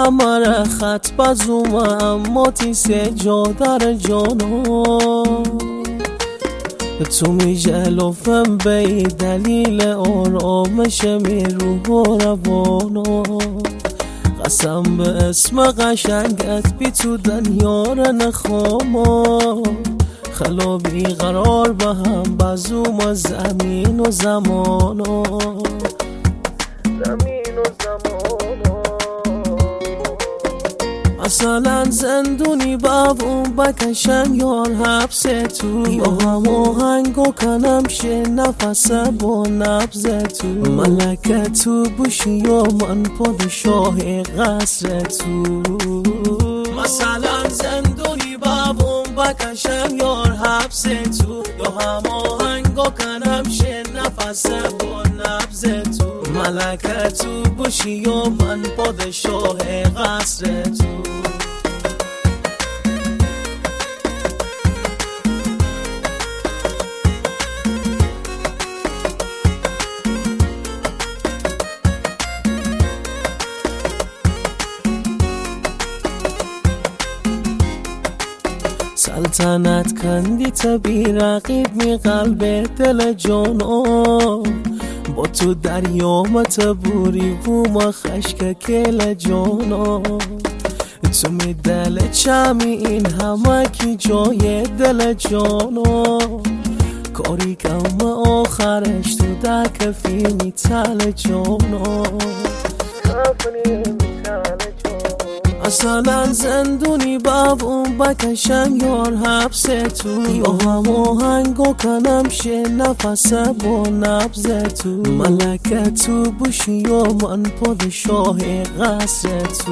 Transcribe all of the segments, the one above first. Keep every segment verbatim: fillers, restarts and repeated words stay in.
همه خط بزوم اما تیسه جا در جانو تو می جلوفم به دلیل آرامش می روح و روانو قسم به اسم قشنگت بی تو دنیا را نخوام خلا بی قرار به هم بزوم از زمین و زمانو زمین و زمانو مثلا زندونی بابون بکشم یار حبس تو یا هم آهنگو کنم شه نفس با نبز تو ملکه تو بوشی یا من پادشاه قصر تو مثلا زندونی بابون بکشم یار حبس تو یا هم آهنگو کنم شه نفس با نبز تو ملکه تو بوشی یا من پادشاه قصر تو سلطنت کندی تبی رقیب می قلب دل جانو با تو دریامت بوری بوم خشک کل جانو تو می دل چمی این همه کی جای دل جانو کاری کم آخرش تو در کفی می تل جانو مثلا زندونی بابون بکشم یار حبس تو یا هم آهنگو کنم شه نفس با نبز تو ملکه تو بوشی یا من پادشاه قصر تو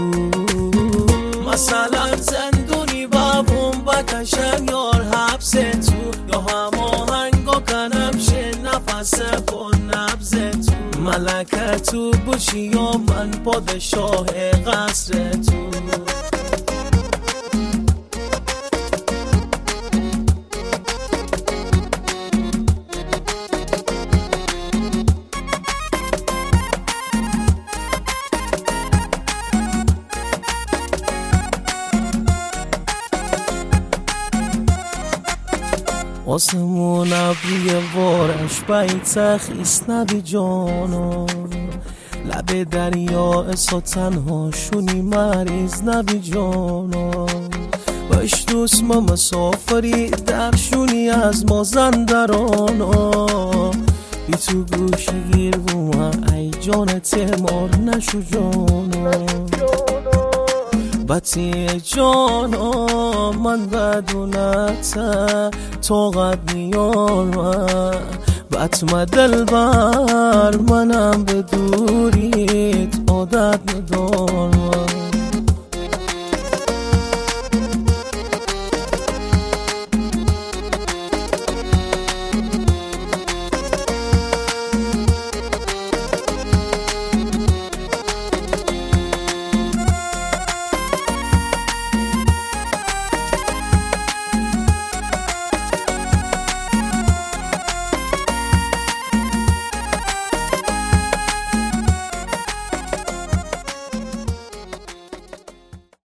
مثلا زندونی بابون بکشم یار حبس تو یا هم آهنگو کنم شه نفس با نبز تو ملکه تو بوشی یا من پادشاه قصر تو آسمون ابری وارش بیت خیس نبی جانو لب دریا اسا تنها شونی مریض نبی جانو باش دوست ما مسافری در شونی از ما زندرانو بی تو گوشی گیر بوما ای جان تمار نشو جانو بطی جانا من بدونت طاقت نیارم بطم دل بر منم به دوریت عادت ندارم